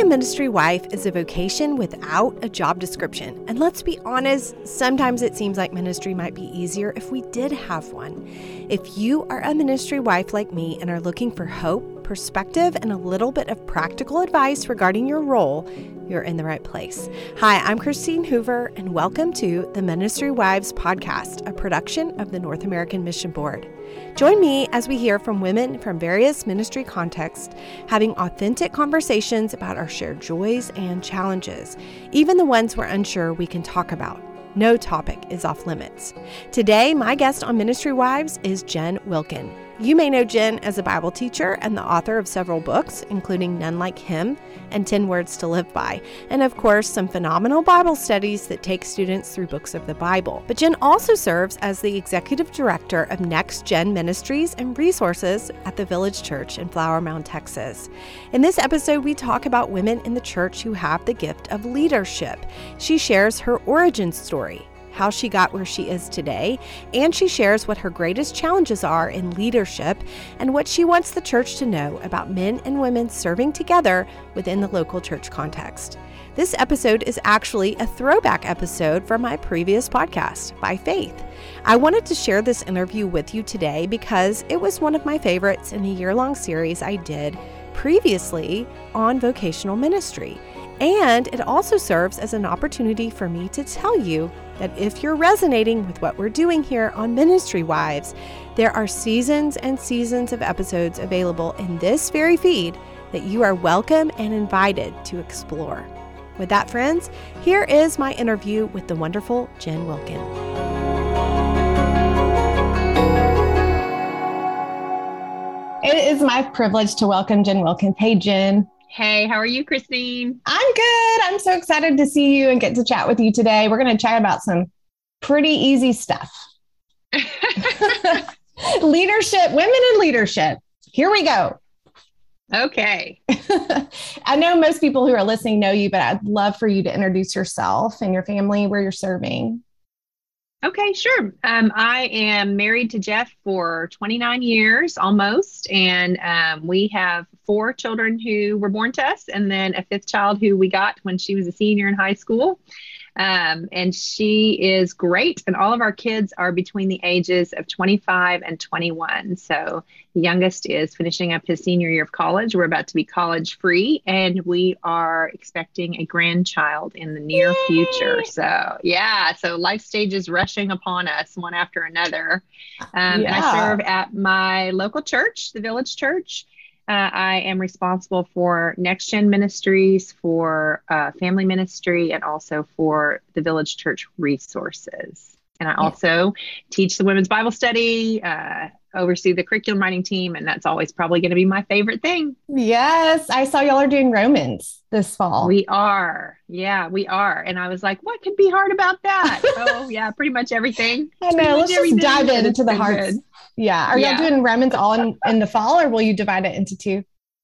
ministry wife is a vocation without a job description. And let's be honest, sometimes it seems like ministry might be easier if we did have one. If you are a ministry wife like me and are looking for hope, perspective, and a little bit of practical advice regarding your role, you're in the right place. Hi, I'm Christine Hoover, and welcome to the Ministry Wives Podcast, a production of the North American Mission Board. Join me as we hear from women from various ministry contexts, having authentic conversations about our shared joys and challenges, even the ones we're unsure we can talk about. No topic is off limits. Today, my guest on Ministry Wives is Jen Wilkin. You may know Jen as a Bible teacher and the author of several books, including None Like Him and 10 Words to Live By, and of course, some phenomenal Bible studies that take students through books of the Bible. But Jen also serves as the executive director of Next Gen Ministries and Resources at the Village Church in Flower Mound, Texas. In this episode, we talk about women in the church who have the gift of leadership. She shares her origin story, how she got where she is today, and she shares what her greatest challenges are in leadership and what she wants the church to know about men and women serving together within the local church context. This episode is actually a throwback episode from my previous podcast, By Faith. I wanted to share this interview with you today because it was one of my favorites in a year-long series I did previously on vocational ministry. And it also serves as an opportunity for me to tell you that if you're resonating with what we're doing here on Ministry Wives, there are seasons and seasons of episodes available in this very feed that you are welcome and invited to explore. With that, friends, here is my interview with the wonderful Jen Wilkin. It is my privilege to welcome Jen Wilkin. Hey, Jen. Hey, how are you, Christine? I'm good. I'm so excited to see you and get to chat with you today. We're going to chat about some pretty easy stuff. Leadership, women in leadership. Here we go. Okay. I know most people who are listening know you, but I'd love for you to introduce yourself and your family, where you're serving. Okay, sure. I am married to Jeff for 29 years almost, and we have 4 children who were born to us, and then a 5th child who we got when she was a senior in high school. And she is great. And all of our kids are between the ages of 25 and 21. So the youngest is finishing up his senior year of college. We're about to be college free, and we are expecting a grandchild in the near future. So yeah, so life stages rushing upon us one after another. And I serve at my local church, the Village Church. I am responsible for Next Gen Ministries, for family ministry, and also for the Village Church Resources. And I also teach the women's Bible study, oversee the curriculum writing team, and that's always probably going to be my favorite thing. Yes, I saw y'all are doing Romans this fall. We are. Yeah, we are. And I was like, what could be hard about that? Oh, yeah, pretty much everything. I know. Let's just dive into the hearts. Yeah. Are y'all doing Romans all in the fall, or will you divide it into 2?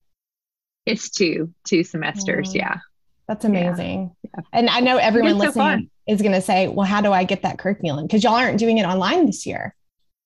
It's two semesters. Yeah. That's amazing. Yeah. And I know everyone listening is going to say, well, how do I get that curriculum? Because y'all aren't doing it online this year.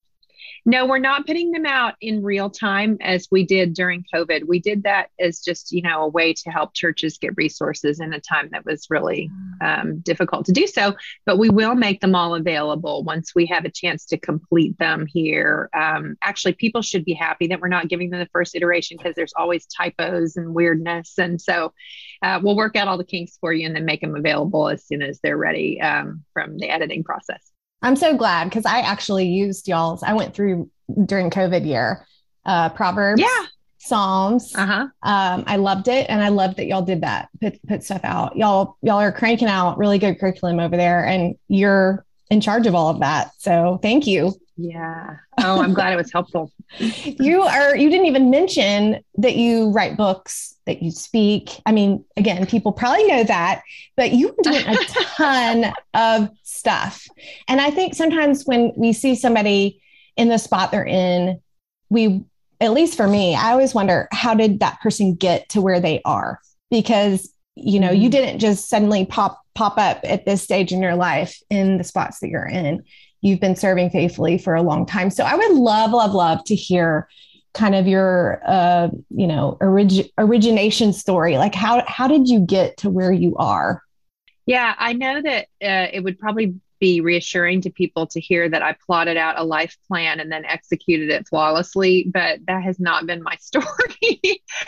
No, we're not putting them out in real time as we did during COVID. We did that as just, a way to help churches get resources in a time that was really difficult to do so. But we will make them all available once we have a chance to complete them here. Actually, people should be happy that we're not giving them the first iteration, because there's always typos and weirdness. And so we'll work out all the kinks for you and then make them available as soon as they're ready from the editing process. I'm so glad, because I actually used y'all's. I went through during COVID year, Proverbs, Psalms. I loved it. And I loved that y'all did that, put stuff out. Y'all are cranking out really good curriculum over there, and you're in charge of all of that. So thank you. Yeah. Oh, I'm glad it was helpful. You didn't even mention that you write books, that you speak. I mean, again, people probably know that, but you're doing a ton of stuff. And I think sometimes when we see somebody in the spot they're in, at least for me, I always wonder, how did that person get to where they are? Because, you didn't just suddenly pop up at this stage in your life in the spots that you're in. You've been serving faithfully for a long time. So I would love to hear kind of your, origination story? Like how did you get to where you are? Yeah, I know that it would probably be reassuring to people to hear that I plotted out a life plan and then executed it flawlessly, but that has not been my story.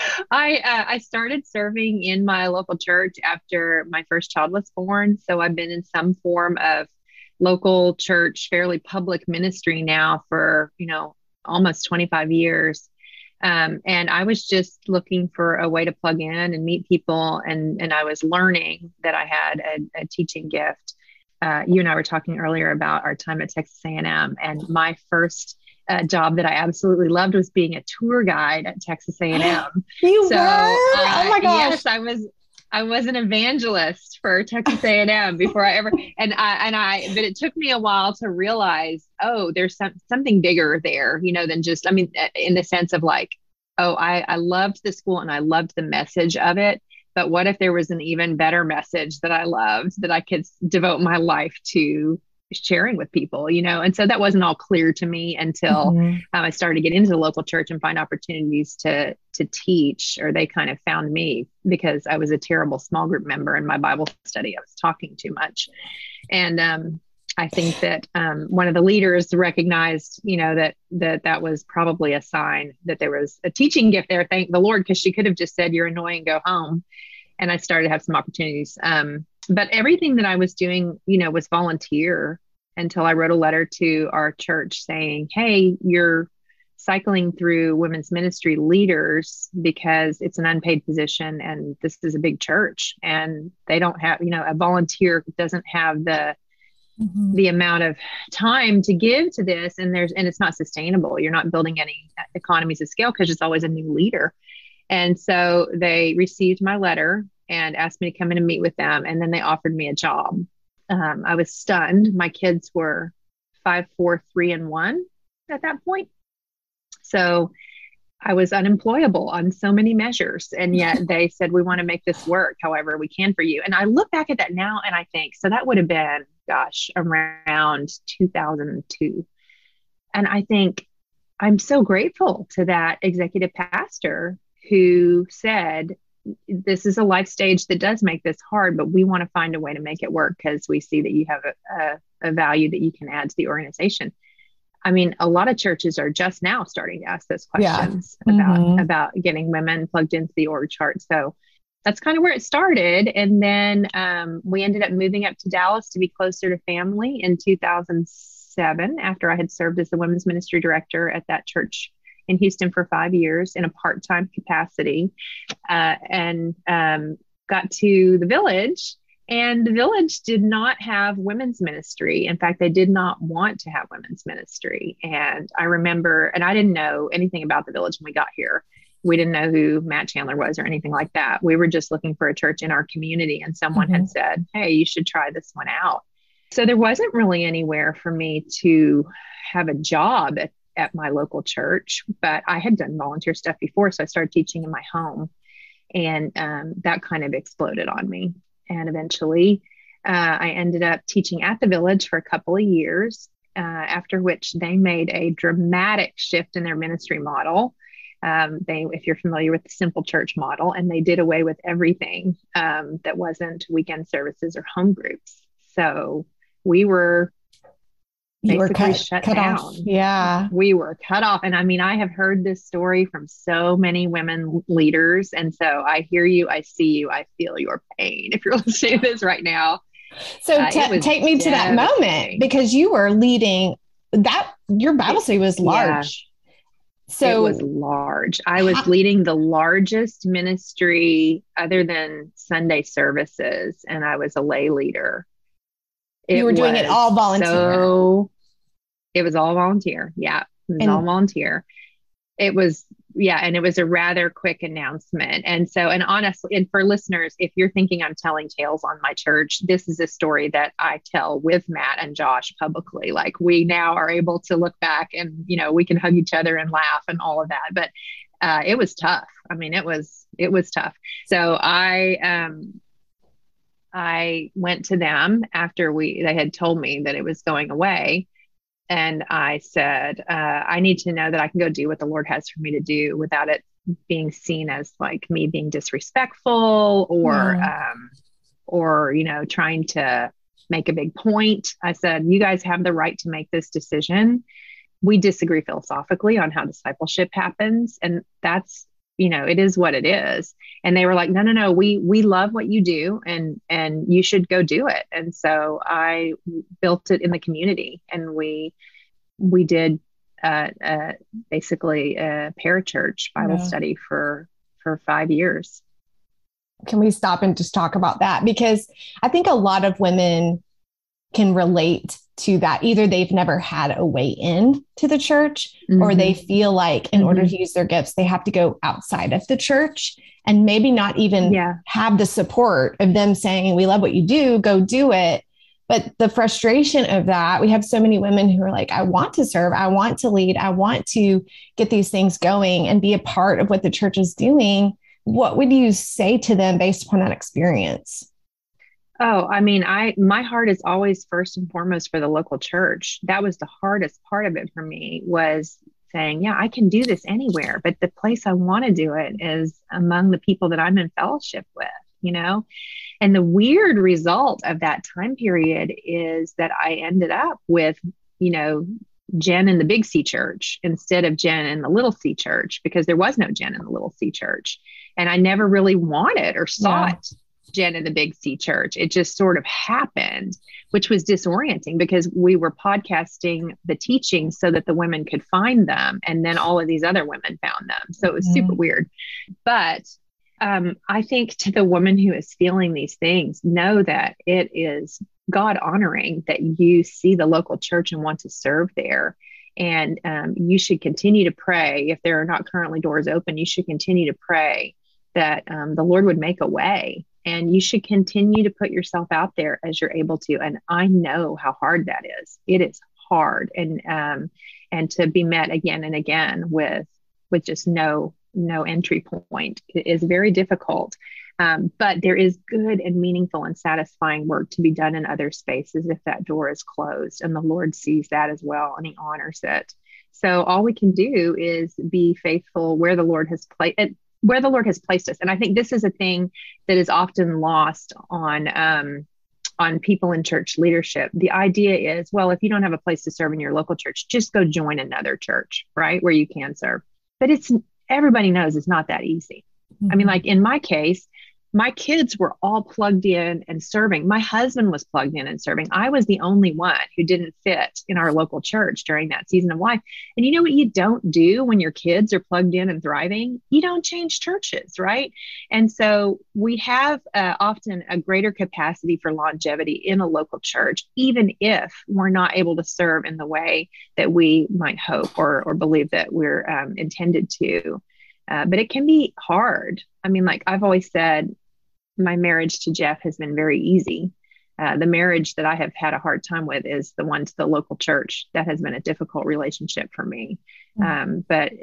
I started serving in my local church after my first child was born, so I've been in some form of local church, fairly public ministry now for almost 25 years. And I was just looking for a way to plug in and meet people. And I was learning that I had a teaching gift. You and I were talking earlier about our time at Texas A&M, and my first job that I absolutely loved was being a tour guide at Texas A&M. You were? Oh my gosh. Yes, I was an evangelist for Texas A&M before I ever, but it took me a while to realize, oh, there's something bigger there, than just, in the sense of like, oh, I loved the school and I loved the message of it. But what if there was an even better message that I loved that I could devote my life to sharing with people, And so that wasn't all clear to me until I started to get into the local church and find opportunities to teach, or they kind of found me because I was a terrible small group member in my Bible study. I was talking too much. And I think that one of the leaders recognized, that was probably a sign that there was a teaching gift there. Thank the Lord, because she could have just said, "You're annoying, go home." And I started to have some opportunities. But everything that I was doing, was volunteer until I wrote a letter to our church saying, "Hey, you're cycling through women's ministry leaders because it's an unpaid position and this is a big church and they don't have, a volunteer doesn't have the amount of time to give to this. And it's not sustainable. You're not building any economies of scale because it's always a new leader." And so they received my letter and asked me to come in and meet with them. And then they offered me a job. I was stunned. My kids were 5, 4, 3, and 1 at that point. So I was unemployable on so many measures. And yet they said, "We want to make this work however we can for you." And I look back at that now and I think, so that would have been, around 2002. And I think I'm so grateful to that executive pastor who said, "This is a life stage that does make this hard, but we want to find a way to make it work because we see that you have a value that you can add to the organization." A lot of churches are just now starting to ask those questions about getting women plugged into the org chart. So that's kind of where it started. And then we ended up moving up to Dallas to be closer to family in 2007, after I had served as the women's ministry director at that church in Houston for 5 years in a part-time capacity, and got to the Village. And the Village did not have women's ministry. In fact, they did not want to have women's ministry. And I remember, and I didn't know anything about the Village when we got here. We didn't know who Matt Chandler was or anything like that. We were just looking for a church in our community. And someone had said, "Hey, you should try this one out." So there wasn't really anywhere for me to have a job at my local church, but I had done volunteer stuff before. So I started teaching in my home, and that kind of exploded on me. And eventually I ended up teaching at the Village for a couple of years, after which they made a dramatic shift in their ministry model. If you're familiar with the Simple Church model, and they did away with everything that wasn't weekend services or home groups. So we were basically shut down. Off. Yeah. We were cut off. And I have heard this story from so many women leaders. And so I hear you, I see you, I feel your pain if you're listening to this right now. So take me to that moment, because you were leading that, your Bible study was large. Yeah. So it was large. I was leading the largest ministry other than Sunday services, and I was a lay leader. You were doing it all volunteer. So it was all volunteer. Yeah. It was all volunteer. It was, and it was a rather quick announcement. And honestly, and for listeners, if you're thinking I'm telling tales on my church, this is a story that I tell with Matt and Josh publicly. Like, we now are able to look back and, we can hug each other and laugh and all of that. But it was tough. It was tough. So I went to them after they had told me that it was going away. And I said, I need to know that I can go do what the Lord has for me to do without it being seen as like me being disrespectful or, trying to make a big point. I said, you guys have the right to make this decision. We disagree philosophically on how discipleship happens. And that's, it is what it is. And they were like, no, no, no, we love what you do and you should go do it. And so I built it in the community, and we did basically a parachurch Bible study for 5 years. Can we stop and just talk about that? Because I think a lot of women can relate to that. Either they've never had a way in to the church, or they feel like in order to use their gifts, they have to go outside of the church and maybe not even have the support of them saying, we love what you do, go do it. But the frustration of that, we have so many women who are like, I want to serve, I want to lead, I want to get these things going and be a part of what the church is doing. What would you say to them based upon that experience? Oh, I mean, my heart is always first and foremost for the local church. That was the hardest part of it for me, was saying, yeah, I can do this anywhere, but the place I want to do it is among the people that I'm in fellowship with, And the weird result of that time period is that I ended up with, Jen in the Big C church instead of Jen in the Little C church, because there was no Jen in the Little C church. And I never really wanted or sought Jen in the Big C church. It just sort of happened, which was disorienting because we were podcasting the teachings so that the women could find them. And then all of these other women found them. So it was super weird. But I think to the woman who is feeling these things, know that it is God honoring that you see the local church and want to serve there. And you should continue to pray. If there are not currently doors open, you should continue to pray that the Lord would make a way. And you should continue to put yourself out there as you're able to. And I know how hard that is. It is hard. And to be met again and again with just no entry point is very difficult. But there is good and meaningful and satisfying work to be done in other spaces if that door is closed. And the Lord sees that as well, and he honors it. So all we can do is be faithful where the Lord has placed us. And I think this is a thing that is often lost on people in church leadership. The idea is, well, if you don't have a place to serve in your local church, just go join another church, right, where you can serve. But everybody knows it's not that easy. I mean, like in my case, my kids were all plugged in and serving. My husband was plugged in and serving. I was the only one who didn't fit in our local church during that season of life. And you know what you don't do when your kids are plugged in and thriving? You don't change churches, right? And so we have often a greater capacity for longevity in a local church, even if we're not able to serve in the way that we might hope or believe that we're intended to. But it can be hard. I mean, like I've always said, my marriage to Jeff has been very easy. The marriage that I have had a hard time with is the one to the local church. That has been a difficult relationship for me. But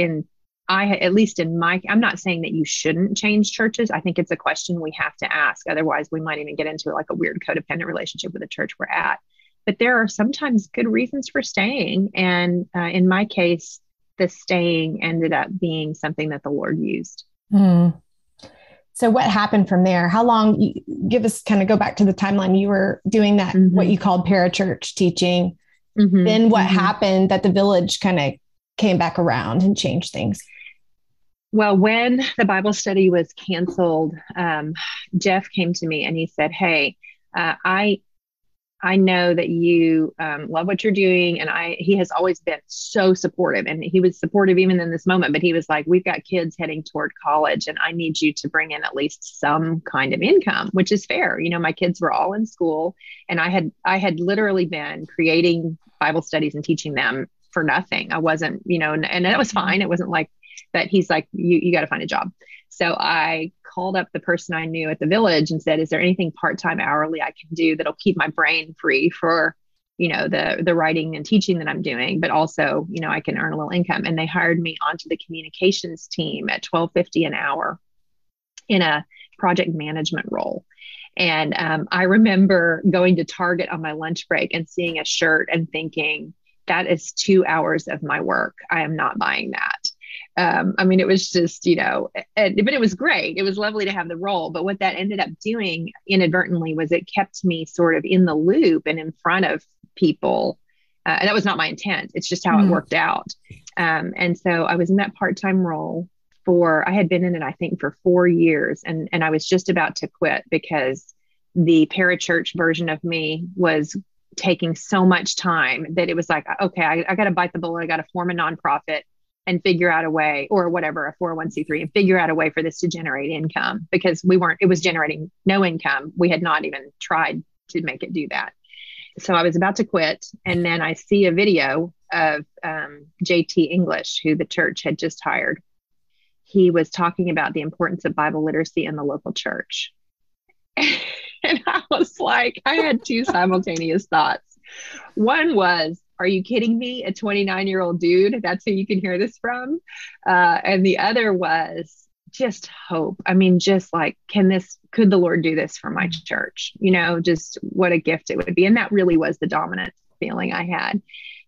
at least in I'm not saying that you shouldn't change churches. I think it's a question we have to ask. Otherwise, we might even get into like a weird codependent relationship with the church we're at. But there are sometimes good reasons for staying. And in my case, the staying ended up being something that the Lord used. So what happened from there? How long, give us kind of go back to the timeline. You were doing that, what you called parachurch teaching. Then what happened that the village kind of came back around and changed things? Well, when the Bible study was canceled, Jeff came to me and he said, hey, I know that you love what you're doing. And he has always been so supportive, and he was supportive even in this moment, but he was like, we've got kids heading toward college and I need you to bring in at least some kind of income, which is fair. My kids were all in school, and I had literally been creating Bible studies and teaching them for nothing. I wasn't, and that was fine. It wasn't like, but he's like, you got to find a job. So I called up the person I knew at the village and said, is there anything part-time hourly I can do that'll keep my brain free for, the writing and teaching that I'm doing, but also, I can earn a little income. And they hired me onto the communications team at $12.50 an hour in a project management role. And I remember going to Target on my lunch break and seeing a shirt and thinking, that is 2 hours of my work. I am not buying that. I mean, it was just, but it was great. It was lovely to have the role. But what that ended up doing inadvertently was it kept me sort of in the loop and in front of people. And that was not my intent. It's just how it worked out. And so I was in that part-time role I had been in it, I think, for 4 years. And I was just about to quit because the parachurch version of me was taking so much time that it was like, okay, I got to bite the bullet. I got to form a nonprofit and figure out a way, or whatever, a 401c3, and figure out a way for this to generate income, because it was generating no income. We had not even tried to make it do that. So I was about to quit. And then I see a video of JT English, who the church had just hired. He was talking about the importance of Bible literacy in the local church. And I was like, I had two simultaneous thoughts. One was, are you kidding me? A 29-year-old dude, that's who you can hear this from. And the other was just hope. I mean, just like, could the Lord do this for my church? Just what a gift it would be. And that really was the dominant feeling I had.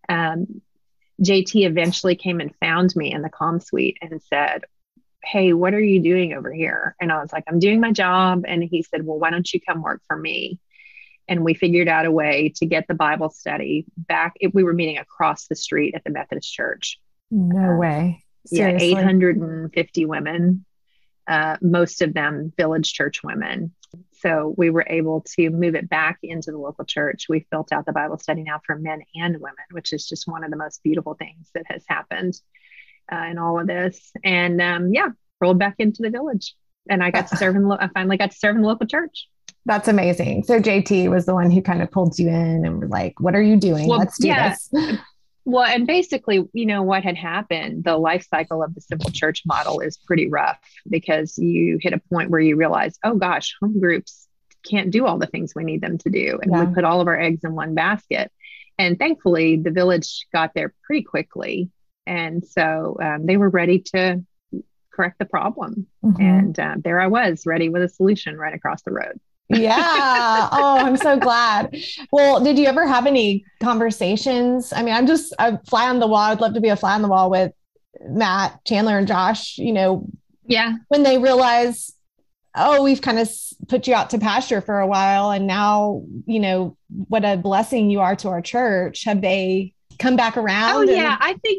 JT eventually came and found me in the comm suite and said, hey, what are you doing over here? And I was like, I'm doing my job. And he said, well, why don't you come work for me? And we figured out a way to get the Bible study back. We were meeting across the street at the Methodist Church. No way. Seriously? Yeah, 850 women, most of them village church women. So we were able to move it back into the local church. We've built out the Bible study now for men and women, which is just one of the most beautiful things that has happened in all of this. And rolled back into the village. And I got to serve I finally got to serve in the local church. That's amazing. So JT was the one who kind of pulled you in and were like, what are you doing? Well, let's do this. Well, and basically, what had happened, the life cycle of the simple church model is pretty rough, because you hit a point where you realize, oh gosh, home groups can't do all the things we need them to do. And we put all of our eggs in one basket. And thankfully, the village got there pretty quickly. And so they were ready to correct the problem. And there I was, ready with a solution right across the road. Yeah. Oh, I'm so glad. Well, did you ever have any conversations? I mean, I'm a fly on the wall. I'd love to be a fly on the wall with Matt, Chandler, and Josh, Yeah. When they realize, oh, we've kind of put you out to pasture for a while, and now, what a blessing you are to our church. Have they come back around? Oh, yeah.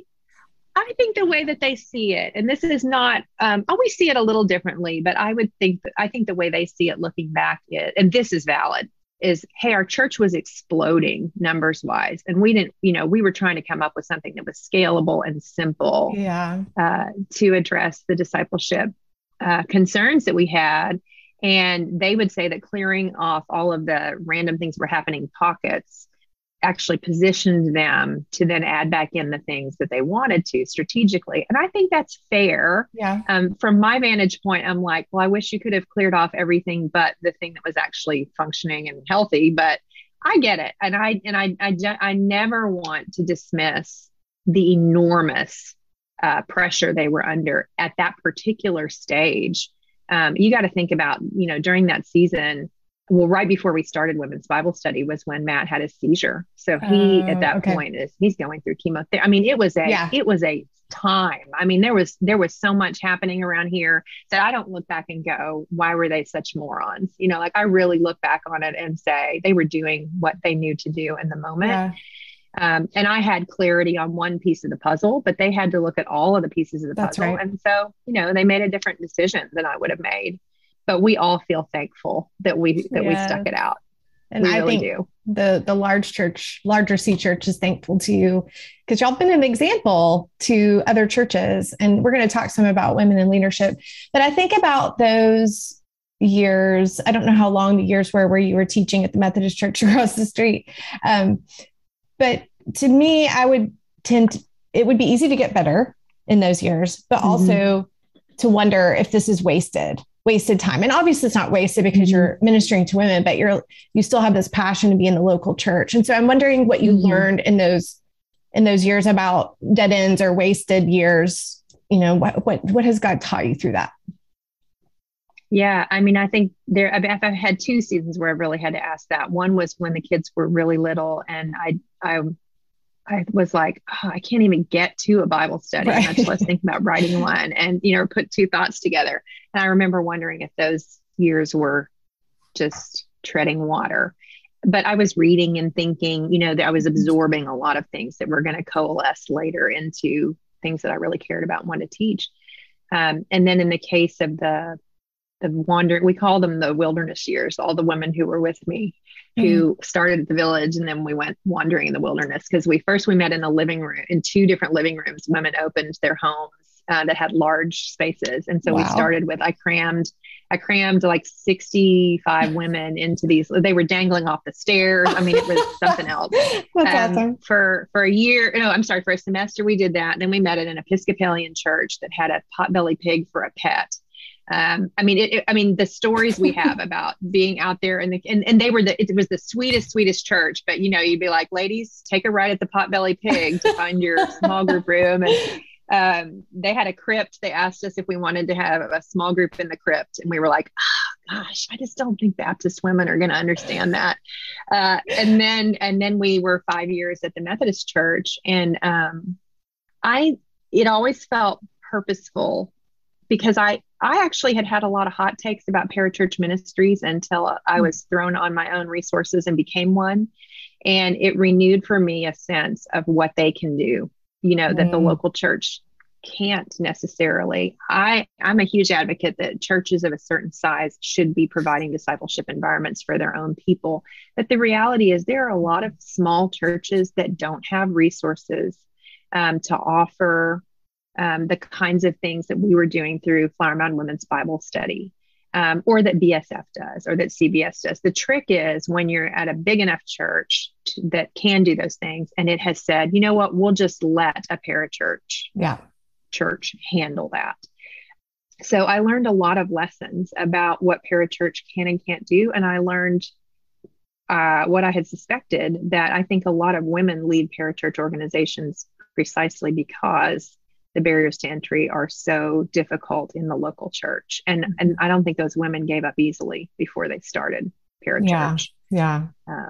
I think the way that they see it, and this is not, we see it a little differently, but I think the way they see it looking back, and this is valid, is, hey, our church was exploding numbers wise. And we didn't, we were trying to come up with something that was scalable and simple to address the discipleship concerns that we had. And they would say that clearing off all of the random things that were happening in pockets actually positioned them to then add back in the things that they wanted to strategically. And I think that's fair. Yeah. From my vantage point, I'm like, well, I wish you could have cleared off everything but the thing that was actually functioning and healthy, but I get it. And I never want to dismiss the enormous pressure they were under at that particular stage. You got to think about, during that season, well, right before we started women's Bible study was when Matt had his seizure. So he, at that point, he's going through chemotherapy. I mean, it was a time. I mean, there was so much happening around here that I don't look back and go, why were they such morons? I really look back on it and say they were doing what they knew to do in the moment. Yeah. And I had clarity on one piece of the puzzle, but they had to look at all of the pieces of the puzzle. Right. And so, they made a different decision than I would have made. But we all feel thankful that we stuck it out. And I think the larger C church is thankful to you, because y'all been an example to other churches. And we're going to talk some about women in leadership. But I think about those years. I don't know how long the years were where you were teaching at the Methodist church across the street. But to me, it would be easy to get better in those years, but also to wonder if this is wasted time. And obviously it's not wasted because you're ministering to women, but you still have this passion to be in the local church. And so I'm wondering what you learned in those years about dead ends or wasted years. What has God taught you through that? Yeah. I mean, I think I've had two seasons where I really had to ask that. One was when the kids were really little, and I I was like, oh, I can't even get to a Bible study, Right. much less think about writing one and, put two thoughts together. And I remember wondering if those years were just treading water. But I was reading and thinking, that I was absorbing a lot of things that were going to coalesce later into things that I really cared about and wanted to teach. And then in the case of the wandering, we call them the wilderness years, all the women who were with me who started at the village, and then we went wandering in the wilderness, because we met in a living room, in two different living rooms. Women opened their homes that had large spaces. And so we started with, I crammed like 65 women into these. They were dangling off the stairs. I mean, it was something else. That's awesome. For a year, for a semester, we did that. And then we met at an Episcopalian church that had a potbelly pig for a pet. The stories we have about being out there and they were it was the sweetest church, but you'd be like, ladies, take a ride at the Potbelly Pig to find your small group room. And they had a crypt. They asked us if we wanted to have a small group in the crypt. And we were like, oh, gosh, I just don't think Baptist women are going to understand that. And then we were 5 years at the Methodist church. And it always felt purposeful, because I actually had a lot of hot takes about parachurch ministries until I was thrown on my own resources and became one. And it renewed for me a sense of what they can do, that the local church can't necessarily. I'm a huge advocate that churches of a certain size should be providing discipleship environments for their own people. But the reality is there are a lot of small churches that don't have resources to offer the kinds of things that we were doing through Flower Mound Women's Bible Study, or that BSF does, or that CBS does. The trick is when you're at a big enough church that can do those things, and it has said, you know what, we'll just let a parachurch church handle that. So I learned a lot of lessons about what parachurch can and can't do. And I learned what I had suspected, that I think a lot of women lead parachurch organizations precisely because the barriers to entry are so difficult in the local church. And I don't think those women gave up easily before they started parachurch. Yeah.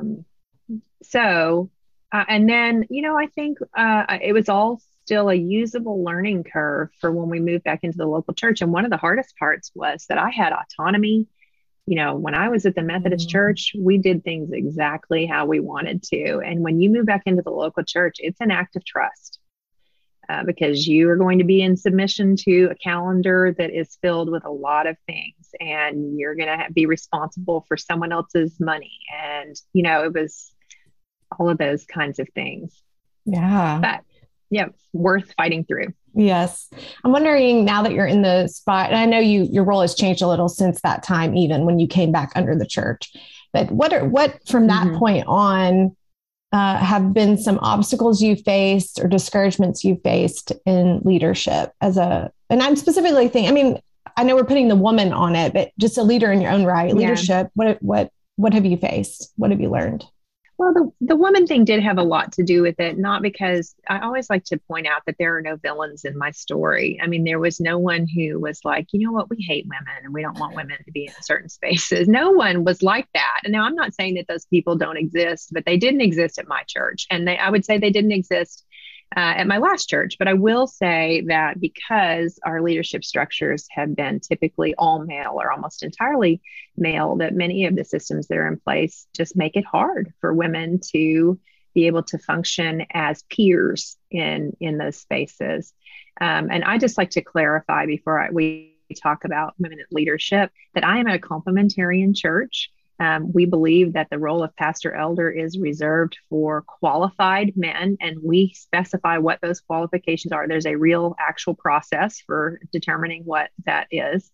And then, I think it was all still a usable learning curve for when we moved back into the local church. And one of the hardest parts was that I had autonomy. When I was at the Methodist church, we did things exactly how we wanted to. And when you move back into the local church, it's an act of trust. Because you are going to be in submission to a calendar that is filled with a lot of things, and you're going to be responsible for someone else's money. And, it was all of those kinds of things. Yeah. But worth fighting through. Yes. I'm wondering, now that you're in the spot, and I know your role has changed a little since that time, even when you came back under the church, but what from that point on, have been some obstacles you faced or discouragements you faced in leadership and I'm specifically thinking, I know we're putting the woman on it, but just a leader in your own right, leadership, what have you faced? What have you learned? Well, the woman thing did have a lot to do with it, not because I always like to point out that there are no villains in my story. There was no one who was like, you know what, we hate women and we don't want women to be in certain spaces. No one was like that. And now I'm not saying that those people don't exist, but they didn't exist at my church. And I would say they didn't exist at my last church. But I will say that because our leadership structures have been typically all male or almost entirely male, that many of the systems that are in place just make it hard for women to be able to function as peers in those spaces. And I just like to clarify before we talk about women in leadership that I am at a complementarian church. We believe that the role of pastor elder is reserved for qualified men, and we specify what those qualifications are. There's a real actual process for determining what that is.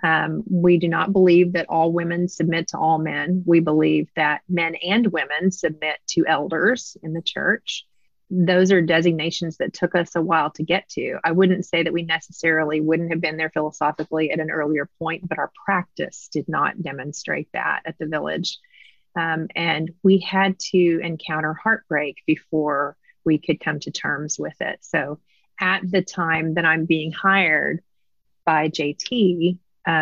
We do not believe that all women submit to all men. We believe that men and women submit to elders in the church. Those are designations that took us a while to get to. I wouldn't say that we necessarily wouldn't have been there philosophically at an earlier point, but our practice did not demonstrate that at the village. And we had to encounter heartbreak before we could come to terms with it. So at the time that I'm being hired by JT,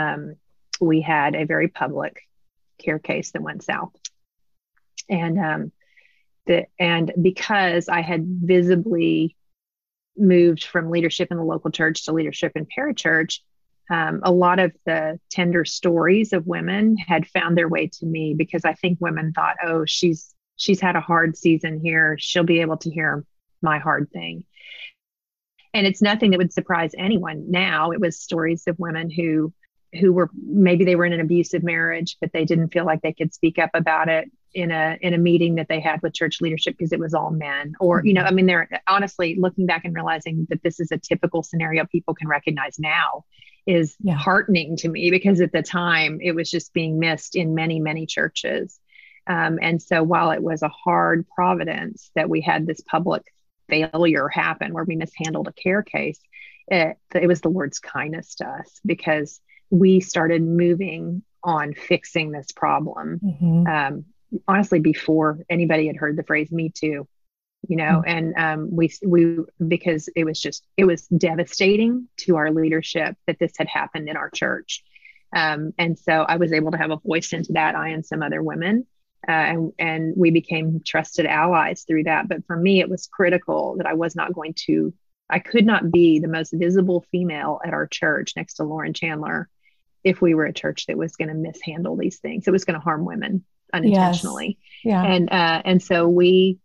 we had a very public care case that went south. And And because I had visibly moved from leadership in the local church to leadership in parachurch, a lot of the tender stories of women had found their way to me, because I think women thought, oh, she's had a hard season here. She'll be able to hear my hard thing. And it's nothing that would surprise anyone now. It was stories of women who were, maybe they were in an abusive marriage, but they didn't feel like they could speak up about it in a meeting that they had with church leadership because it was all men. Or, I mean, they're honestly looking back and realizing that this is a typical scenario people can recognize now is heartening to me, because at the time it was just being missed in many, many churches. And so while it was a hard providence that we had this public failure happen where we mishandled a care case, it was the Lord's kindness to us, because we started moving on fixing this problem. Honestly, before anybody had heard the phrase "Me Too," and we because it was devastating to our leadership that this had happened in our church. And so I was able to have a voice into that, I and some other women. And we became trusted allies through that. But for me, it was critical that I could not be the most visible female at our church next to Lauren Chandler if we were a church that was going to mishandle these things. It was going to harm women unintentionally. Yes. Yeah. And so we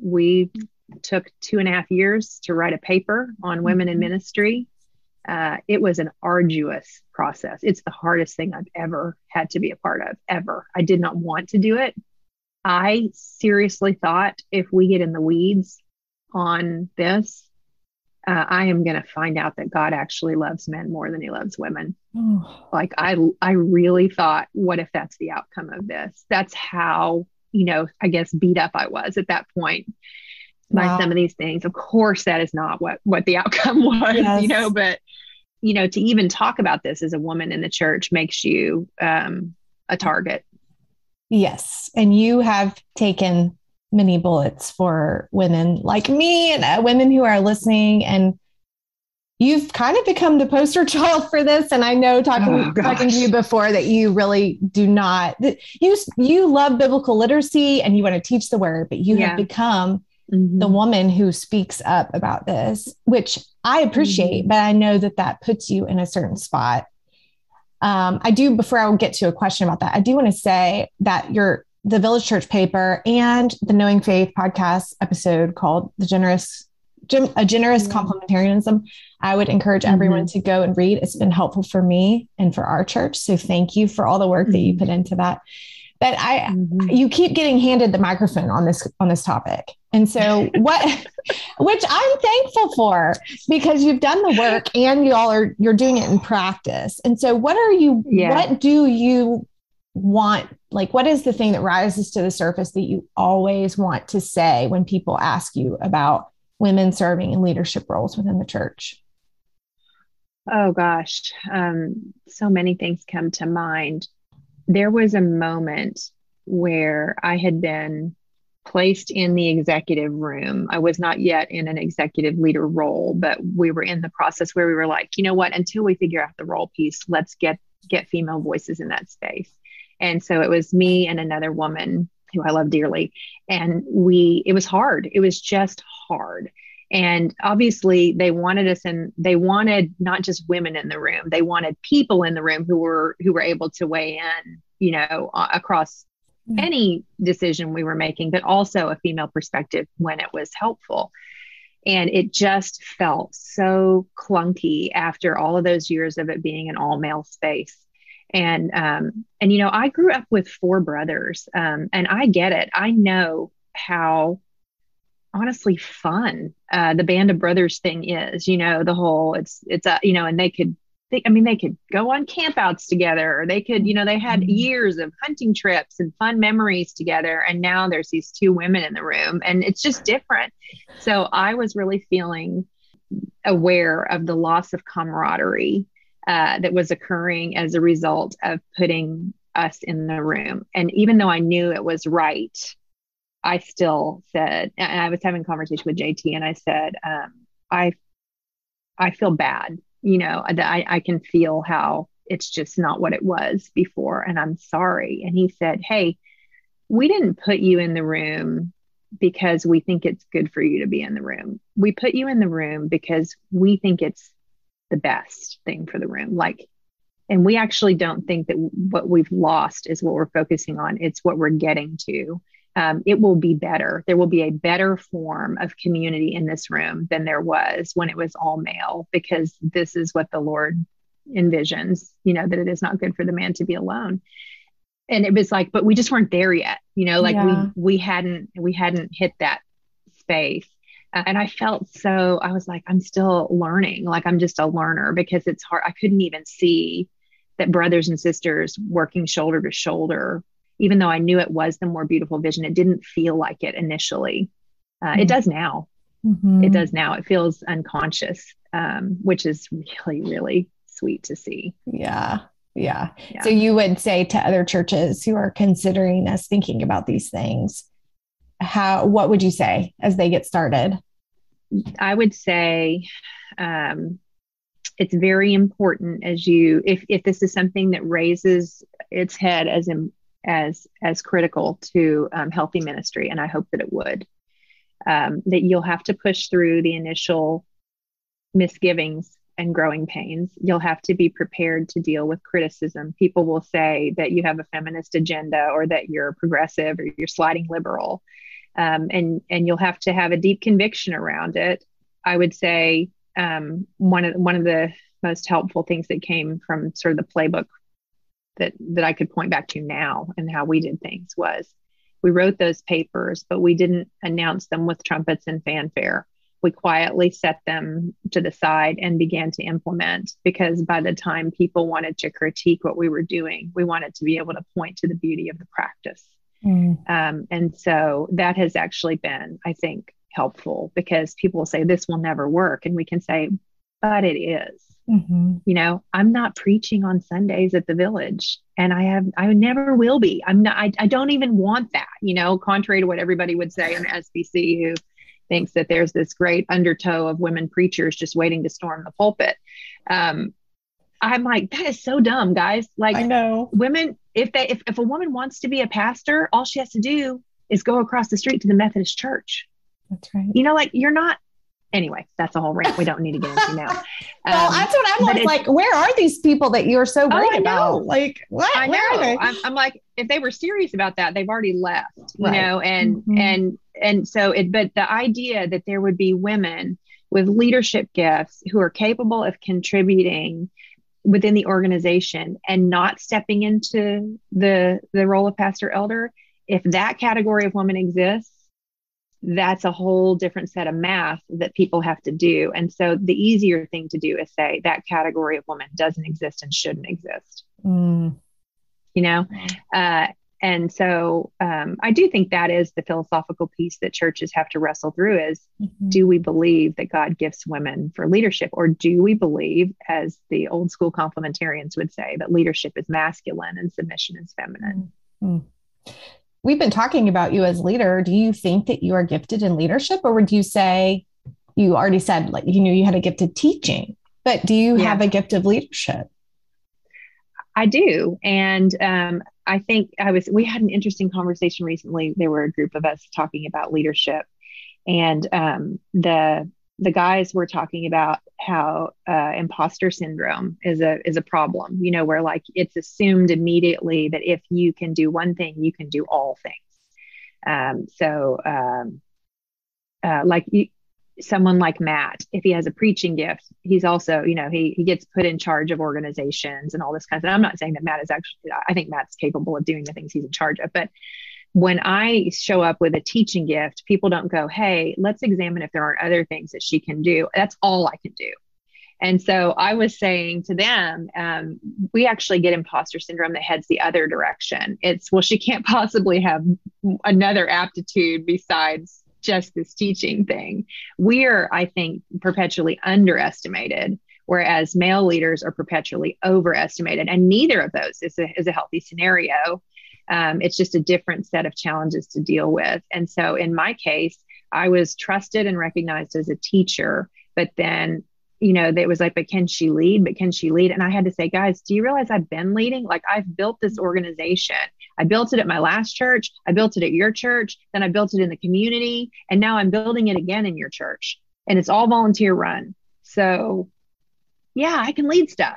took 2.5 years to write a paper on women in ministry. It was an arduous process. It's the hardest thing I've ever had to be a part of, ever. I did not want to do it. I seriously thought, if we get in the weeds on this, I am going to find out that God actually loves men more than he loves women. Like I really thought, what if that's the outcome of this? That's how, I guess beat up I was at that point by some of these things. Of course, that is not what the outcome was, but to even talk about this as a woman in the church makes you a target. Yes. And you have taken many bullets for women like me and women who are listening. And you've kind of become the poster child for this. And I know talking to you before that you really do not, you love biblical literacy and you want to teach the word, but you have become the woman who speaks up about this, which I appreciate, but I know that puts you in a certain spot. I do, before I will get to a question about that, I do want to say that the Village Church paper and the Knowing Faith podcast episode called A Generous Complementarianism, I would encourage everyone to go and read. It's been helpful for me and for our church. So thank you for all the work that you put into that. But you keep getting handed the microphone on this topic. And so which I'm thankful for, because you've done the work and you're doing it in practice. And so what do you want? Like, what is the thing that rises to the surface that you always want to say when people ask you about women serving in leadership roles within the church? Oh gosh. So many things come to mind. There was a moment where I had been placed in the executive room. I was not yet in an executive leader role, but we were in the process where we were like, you know what, until we figure out the role piece, let's get female voices in that space. And so it was me and another woman who I love dearly. And it was hard. It was just hard. And obviously they wanted us, and they wanted not just women in the room, they wanted people in the room who were able to weigh in, across any decision we were making, but also a female perspective when it was helpful. And it just felt so clunky after all of those years of it being an all male space. And I grew up with 4 brothers, and I get it. I know how honestly fun the Band of Brothers thing is, the whole, and they could go on campouts together, or they could, they had years of hunting trips and fun memories together. And now there's these 2 women in the room, and it's just different. So I was really feeling aware of the loss of camaraderie that was occurring as a result of putting us in the room. And even though I knew it was right, I still said, and I was having a conversation with JT, and I said, I feel bad, I can feel how it's just not what it was before, and I'm sorry. And he said, hey, we didn't put you in the room because we think it's good for you to be in the room. We put you in the room because we think it's the best thing for the room. Like, and we actually don't think that what we've lost is what we're focusing on. It's what we're getting to. It will be better. There will be a better form of community in this room than there was when it was all male, because this is what the Lord envisions, that it is not good for the man to be alone. And it was like, but we just weren't there yet, we hadn't hit that space. And I felt I was like, I'm still learning. Like, I'm just a learner, because it's hard. I couldn't even see that brothers and sisters working shoulder to shoulder, even though I knew it was the more beautiful vision. It didn't feel like it initially. It does now. It does now. It feels unconscious, which is really, really sweet to see. Yeah. So you would say to other churches who are considering us thinking about these things, what would you say as they get started? I would say it's very important if this is something that raises its head as critical to healthy ministry, and I hope that it would, that you'll have to push through the initial misgivings and growing pains. You'll have to be prepared to deal with criticism. People will say that you have a feminist agenda, or that you're progressive, or you're sliding liberal. And you'll have to have a deep conviction around it. I would say one of the most helpful things that came from sort of the playbook that I could point back to now and how we did things was, we wrote those papers, but we didn't announce them with trumpets and fanfare. We quietly set them to the side and began to implement, because by the time people wanted to critique what we were doing, we wanted to be able to point to the beauty of the practice. And so that has actually been, I think, helpful, because people will say this will never work. And we can say, but it is. I'm not preaching on Sundays at the Village, and I never will be. I don't even want that, contrary to what everybody would say in SBC, who thinks that there's this great undertow of women preachers just waiting to storm the pulpit. I'm like, that is so dumb, guys. Like, I know women, if a woman wants to be a pastor, all she has to do is go across the street to the Methodist church. That's right. You're not. Anyway, that's a whole rant we don't need to get into now. Well, that's what I'm like, where are these people that you're so worried about? Like, what? I know. Where are they? I'm like, if they were serious about that, they've already left, and so but the idea that there would be women with leadership gifts who are capable of contributing within the organization and not stepping into the role of pastor elder, if that category of woman exists, that's a whole different set of math that people have to do. And so the easier thing to do is say that category of woman doesn't exist and shouldn't exist. And so I do think that is the philosophical piece that churches have to wrestle through is, do we believe that God gifts women for leadership? Or do we believe, as the old school complementarians would say, that leadership is masculine and submission is feminine? We've been talking about you as leader. Do you think that you are gifted in leadership, or would you say, you already said, like, you had a gift of teaching, but do you have a gift of leadership? I do. And I think we had an interesting conversation recently. There were a group of us talking about leadership, and the guys were talking about how imposter syndrome is a problem, where like it's assumed immediately that if you can do one thing, you can do all things. Someone like Matt, if he has a preaching gift, he's also, he gets put in charge of organizations and all this kind of stuff. I'm not saying that Matt is actually, I think Matt's capable of doing the things he's in charge of, but when I show up with a teaching gift, people don't go, hey, let's examine if there are other things that she can do. That's all I can do. And so I was saying to them, we actually get imposter syndrome that heads the other direction. It's, well, she can't possibly have another aptitude besides just this teaching thing. We're, I think, perpetually underestimated, whereas male leaders are perpetually overestimated. And neither of those is a healthy scenario. It's just a different set of challenges to deal with. And so in my case, I was trusted and recognized as a teacher, but then, it was like, but can she lead? And I had to say, guys, do you realize I've been leading? Like, I've built this organization. I built it at my last church. I built it at your church. Then I built it in the community. And now I'm building it again in your church. And it's all volunteer run. So yeah, I can lead stuff,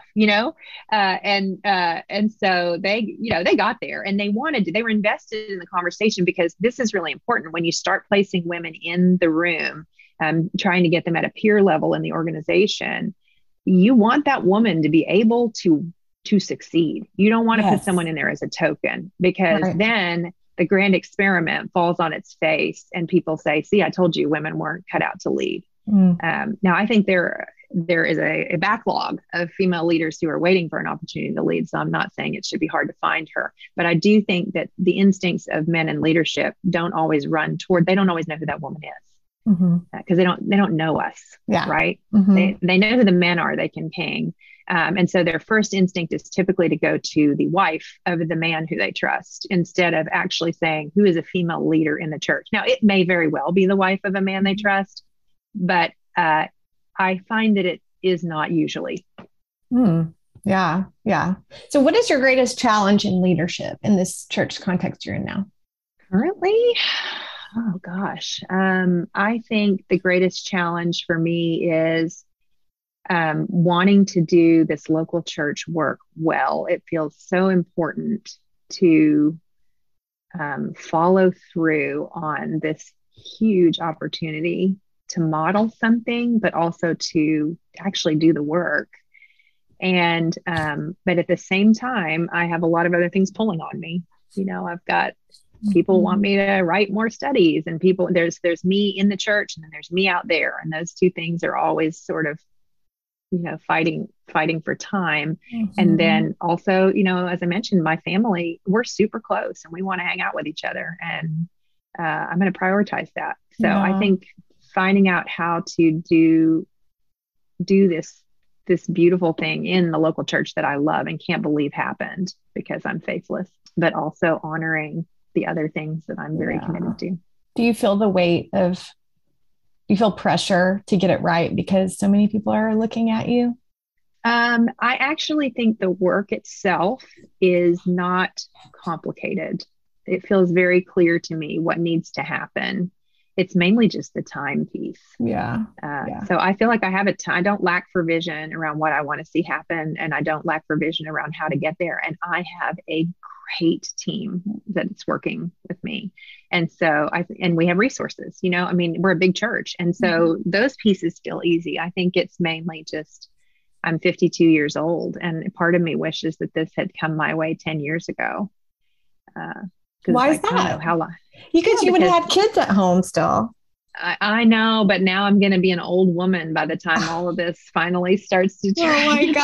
and so they got there and they were invested in the conversation, because this is really important when you start placing women in the room, trying to get them at a peer level in the organization. You want that woman to be able to succeed. You don't want to put someone in there as a token, because then the grand experiment falls on its face and people say, see, I told you women weren't cut out to lead. Now, I think there is a backlog of female leaders who are waiting for an opportunity to lead. So I'm not saying it should be hard to find her, but I do think that the instincts of men in leadership don't always they don't always know who that woman is, because they don't know us. Right. They know who the men are they can ping. And so their first instinct is typically to go to the wife of the man who they trust, instead of actually saying, who is a female leader in the church? Now, it may very well be the wife of a man they trust, but I find that it is not usually. Yeah. So what is your greatest challenge in leadership in this church context you're in now? Currently? Oh gosh. I think the greatest challenge for me is wanting to do this local church work well. It feels so important to follow through on this huge opportunity to model something, but also to actually do the work. And, but at the same time, I have a lot of other things pulling on me. I've got people want me to write more studies, and there's me in the church, and then there's me out there. And those two things are always sort of, fighting for time. And then also, as I mentioned, my family, we're super close and we want to hang out with each other. And I'm going to prioritize that. So I think finding out how to do this beautiful thing in the local church that I love and can't believe happened because I'm faithless, but also honoring the other things that I'm very committed to. Do you feel pressure to get it right because so many people are looking at you? I actually think the work itself is not complicated. It feels very clear to me what needs to happen. It's mainly just the time piece. So I feel like I don't lack for vision around what I want to see happen. And I don't lack for vision around how to get there. And I have a great team that's working with me. And so and we have resources, we're a big church. And so those pieces feel easy. I think it's mainly just, I'm 52 years old. And part of me wishes that this had come my way 10 years ago. Why is that? How long? Because you would have had kids at home still. I know, but now I'm going to be an old woman by the time all of this finally starts to turn. Oh my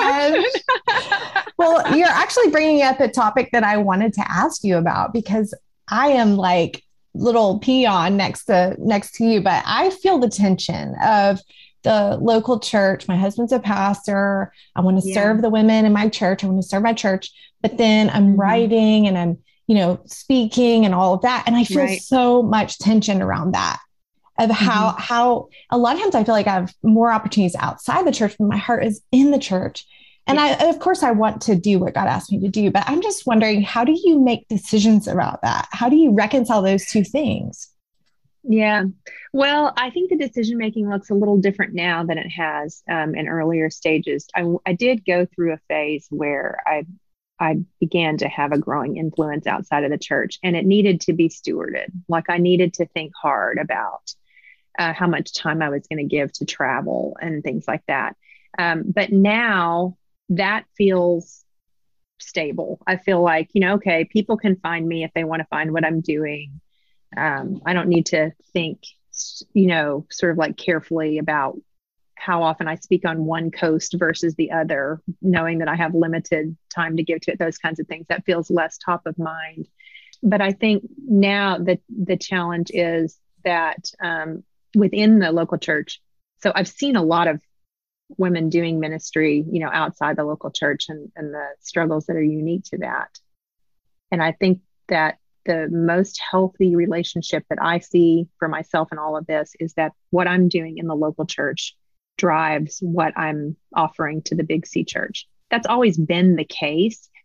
gosh. Well, you're actually bringing up a topic that I wanted to ask you about, because I am like little peon next to you, but I feel the tension of the local church. My husband's a pastor. I want to serve the women in my church. I want to serve my church, but then I'm writing and I'm, speaking and all of that. And I feel so much tension around that, of how a lot of times I feel like I have more opportunities outside the church, but my heart is in the church. And of course I want to do what God asked me to do, but I'm just wondering, how do you make decisions about that? How do you reconcile those two things? Yeah. Well, I think the decision-making looks a little different now than it has in earlier stages. I did go through a phase where I began to have a growing influence outside of the church, and it needed to be stewarded. Like I needed to think hard about how much time I was going to give to travel and things like that. But now that feels stable. I feel like, okay, people can find me if they want to find what I'm doing. I don't need to think, sort of like carefully about how often I speak on one coast versus the other, knowing that I have limited time to give to it, those kinds of things. That feels less top of mind. But I think now that the challenge is that within the local church, so I've seen a lot of women doing ministry, outside the local church and the struggles that are unique to that. And I think that the most healthy relationship that I see for myself in all of this is that what I'm doing in the local church drives what I'm offering to the Big C church. That's always been the case,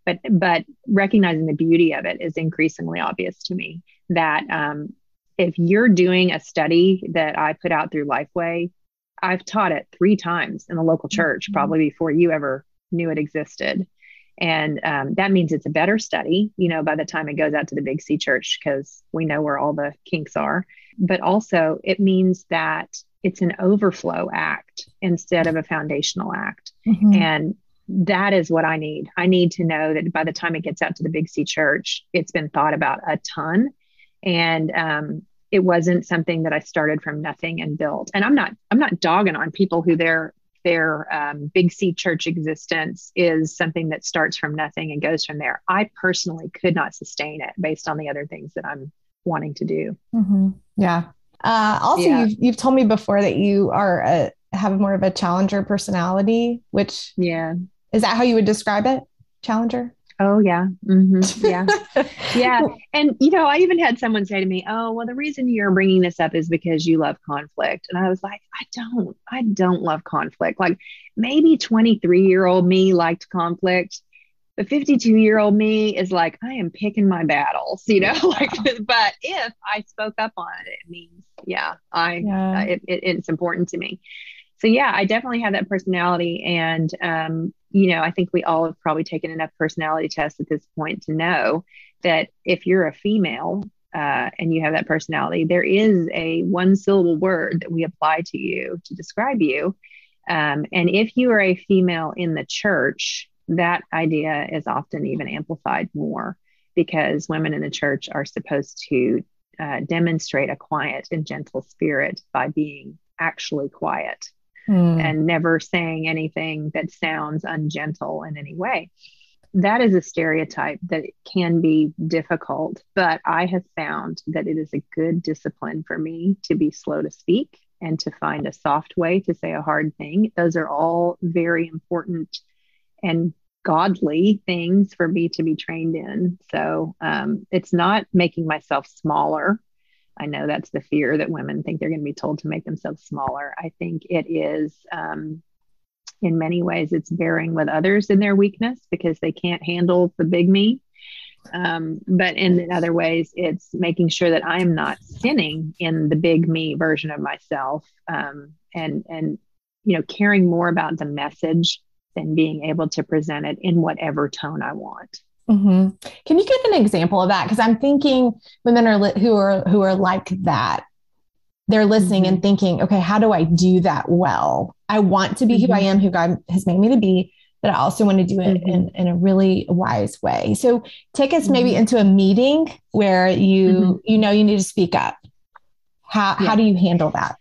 But recognizing the beauty of it is increasingly obvious to me that if you're doing a study that I put out through Lifeway, I've taught it 3 times in the local church, probably before you ever knew it existed. And that means it's a better study, by the time it goes out to the Big C church, because we know where all the kinks are. But also it means that it's an overflow act instead of a foundational act. Mm-hmm. And that is what I need. I need to know that by the time it gets out to the Big C church, it's been thought about a ton. And it wasn't something that I started from nothing and built. And I'm not dogging on people who their Big C church existence is something that starts from nothing and goes from there. I personally could not sustain it based on the other things that I'm wanting to do. Mm-hmm. Yeah. Also, you've told me before that you have more of a challenger personality, which is that how you would describe it? Challenger? Oh yeah. Mm-hmm. Yeah. Yeah. And, I even had someone say to me, oh, well, the reason you're bringing this up is because you love conflict. And I was like, I don't love conflict. Like maybe 23-year-old me liked conflict. The 52-year-old me is like, I am picking my battles, but if I spoke up on it, it means, it's important to me. So yeah, I definitely have that personality. And, I think we all have probably taken enough personality tests at this point to know that if you're a female and you have that personality, there is a 1-syllable word that we apply to you to describe you. And if you are a female in the church, that idea is often even amplified more because women in the church are supposed to demonstrate a quiet and gentle spirit by being actually quiet. And never saying anything that sounds ungentle in any way. That is a stereotype that can be difficult, but I have found that it is a good discipline for me to be slow to speak and to find a soft way to say a hard thing. Those are all very important and godly things for me to be trained in. So it's not making myself smaller. I know that's the fear that women think they're going to be told to make themselves smaller. I think it is, in many ways, it's bearing with others in their weakness because they can't handle the big me. But in other ways, it's making sure that I'm not sinning in the big me version of myself, and caring more about the message than being able to present it in whatever tone I want. Mm-hmm. Can you give an example of that? Because I'm thinking women who are like that. They're listening and thinking, okay, how do I do that well? I want to be who I am, who God has made me to be, but I also want to do it in a really wise way. So take us maybe into a meeting where you need to speak up. How do you handle that?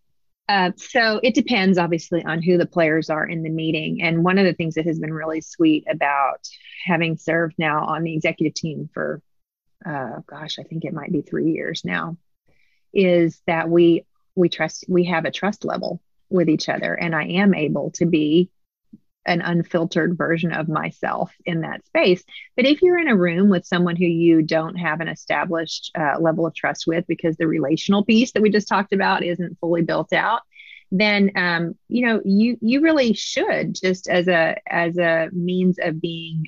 So it depends, obviously, on who the players are in the meeting. And one of the things that has been really sweet about having served now on the executive team for, I think it might be 3 years now, is that we have a trust level with each other. And I am able to be an unfiltered version of myself in that space. But if you're in a room with someone who you don't have an established level of trust with because the relational piece that we just talked about isn't fully built out, then you really should, just as a means of being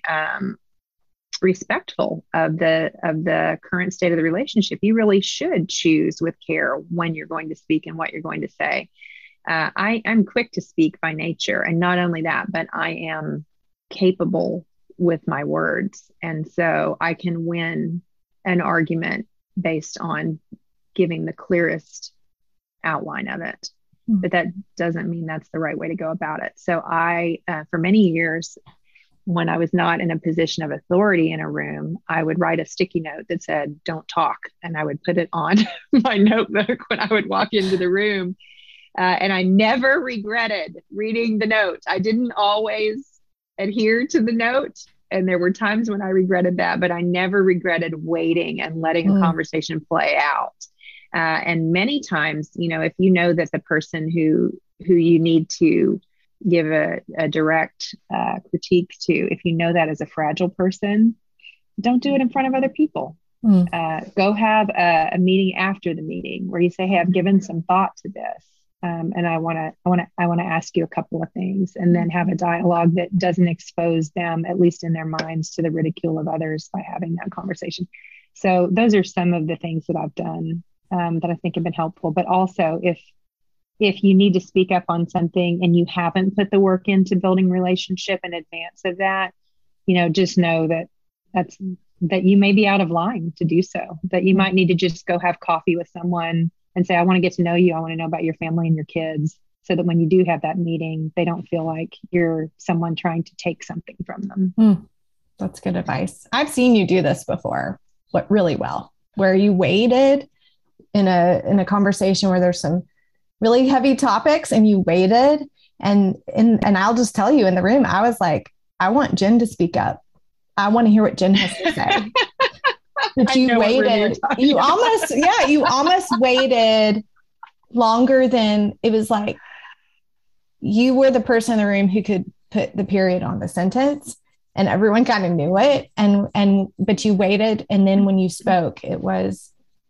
respectful of the current state of the relationship, you really should choose with care when you're going to speak and what you're going to say. I'm quick to speak by nature. And not only that, but I am capable with my words. And so I can win an argument based on giving the clearest outline of it. But that doesn't mean that's the right way to go about it. So I, for many years, when I was not in a position of authority in a room, I would write a sticky note that said, "Don't talk." And I would put it on my notebook when I would walk into the room. And I never regretted reading the note. I didn't always adhere to the note. And there were times when I regretted that, but I never regretted waiting and letting a conversation play out. And many times, if you know that the person who you need to give a direct critique to, if you know that as a fragile person, don't do it in front of other people. Go have a meeting after the meeting where you say, "Hey, I've given some thought to this. And I want to ask you a couple of things, and then have a dialogue that doesn't expose them, at least in their minds, to the ridicule of others by having that conversation. So those are some of the things that I've done that I think have been helpful. But also, if you need to speak up on something and you haven't put the work into building relationship in advance of that, just know that you may be out of line to do so, that you might need to just go have coffee with someone and say, I want to get to know you. I want to know about your family and your kids, so that when you do have that meeting, they don't feel like you're someone trying to take something from them. That's good advice. I've seen you do this before, but really well, where you waited in a conversation where there's some really heavy topics, and you waited. And I'll just tell you, in the room, I was like, I want Jen to speak up. I want to hear what Jen has to say. But you waited. You almost waited longer than it was like you were the person in the room who could put the period on the sentence, and everyone kind of knew it. But you waited. And then when you spoke, it was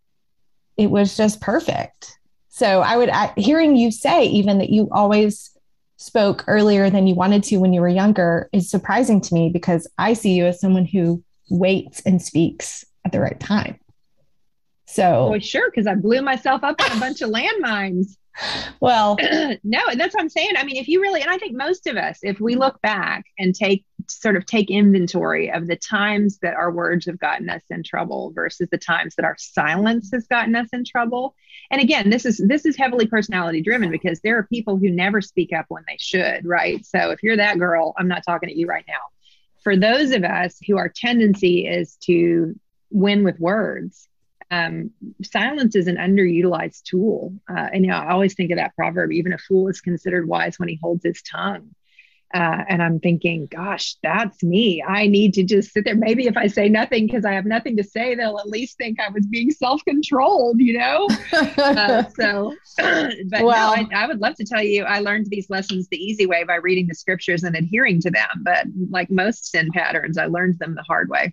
just perfect. So hearing you say even that you always spoke earlier than you wanted to when you were younger is surprising to me, because I see you as someone who waits and speaks at the right time. So, well, sure, because I blew myself up on a bunch of landmines. Well, no, that's what I'm saying. I mean, if you really, and I think most of us, if we look back and take inventory of the times that our words have gotten us in trouble versus the times that our silence has gotten us in trouble. And again, this is heavily personality driven, because there are people who never speak up when they should, right? So if you're that girl, I'm not talking to you right now. For those of us who our tendency is to win with words, silence is an underutilized tool. And I always think of that proverb, even a fool is considered wise when he holds his tongue. And I'm thinking, gosh, that's me. I need to just sit there. Maybe if I say nothing because I have nothing to say, they'll at least think I was being self-controlled, but well, no, I would love to tell you, I learned these lessons the easy way by reading the scriptures and adhering to them. But like most sin patterns, I learned them the hard way.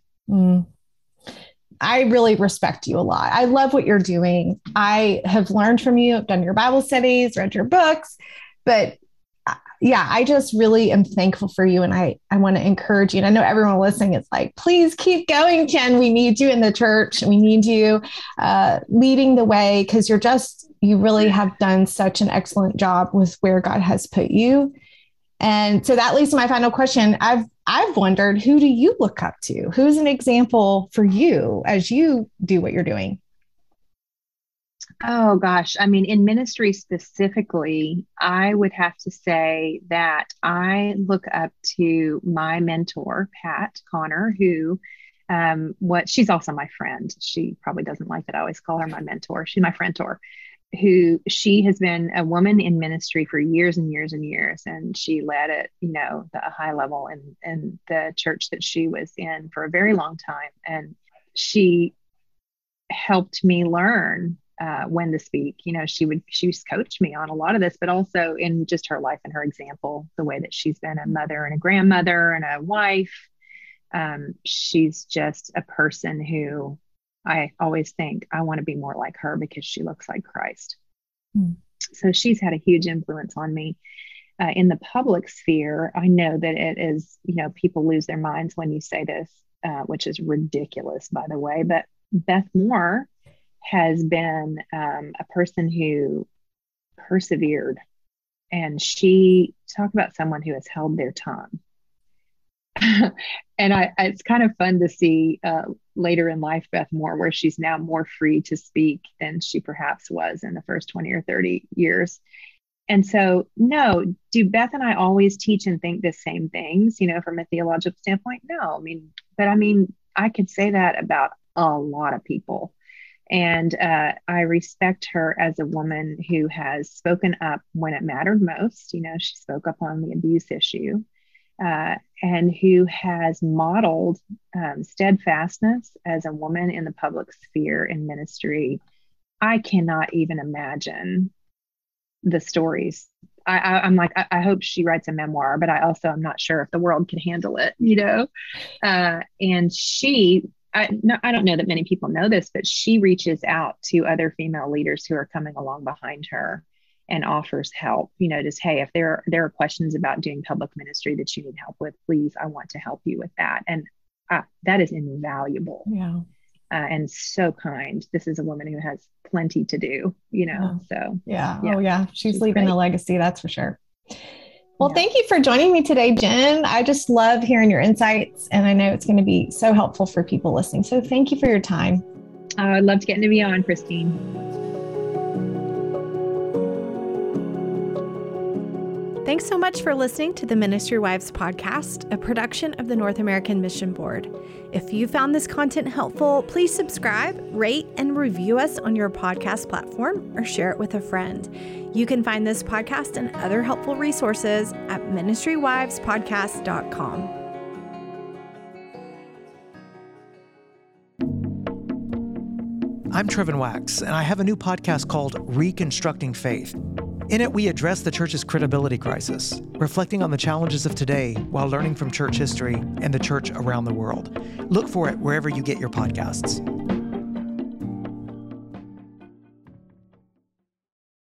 I really respect you a lot. I love what you're doing. I have learned from you. I've done your Bible studies, read your books, but yeah, I just really am thankful for you. And I want to encourage you. And I know everyone listening is like, please keep going, Jen. We need you in the church. We need you leading the way, because you really have done such an excellent job with where God has put you. And so that leads to my final question. I've wondered, who do you look up to? Who's an example for you as you do what you're doing? Oh, gosh. I mean, in ministry specifically, I would have to say that I look up to my mentor, Pat Connor, who she's also my friend. She probably doesn't like that I always call her my mentor. She's my friend-tor, she has been a woman in ministry for years and years and years. And she led at, the high level in the church that she was in for a very long time. And she helped me learn when to speak. She would coach me on a lot of this, but also in just her life and her example, the way that she's been a mother and a grandmother and a wife. She's just a person who I always think I want to be more like her, because she looks like Christ. So she's had a huge influence on me. In the public sphere, I know that it is, people lose their minds when you say this, which is ridiculous, by the way, but Beth Moore has been a person who persevered, and she talked about someone who has held their tongue. And it's kind of fun to see later in life, Beth Moore, where she's now more free to speak than she perhaps was in the first 20 or 30 years. And so, no, do Beth and I always teach and think the same things, from a theological standpoint? No, I could say that about a lot of people. And I respect her as a woman who has spoken up when it mattered most. She spoke up on the abuse issue. And who has modeled steadfastness as a woman in the public sphere in ministry. I cannot even imagine the stories. I'm like, I hope she writes a memoir, but I also am not sure if the world can handle it, and I don't know that many people know this, but she reaches out to other female leaders who are coming along behind her and offers help, just, hey, if there are questions about doing public ministry that you need help with, please, I want to help you with that. And that is invaluable. Yeah. And so kind. This is a woman who has plenty to do, so. Yeah. Oh yeah. She's leaving a legacy. That's for sure. Well, Yeah. Thank you for joining me today, Jen. I just love hearing your insights, and I know it's going to be so helpful for people listening. So thank you for your time. I loved getting to be on, Christine. Thanks so much for listening to the Ministry Wives podcast, a production of the North American Mission Board. If you found this content helpful, please subscribe, rate, and review us on your podcast platform or share it with a friend. You can find this podcast and other helpful resources at ministrywivespodcast.com. I'm Trevin Wax, and I have a new podcast called Reconstructing Faith. In it, we address the church's credibility crisis, reflecting on the challenges of today while learning from church history and the church around the world. Look for it wherever you get your podcasts.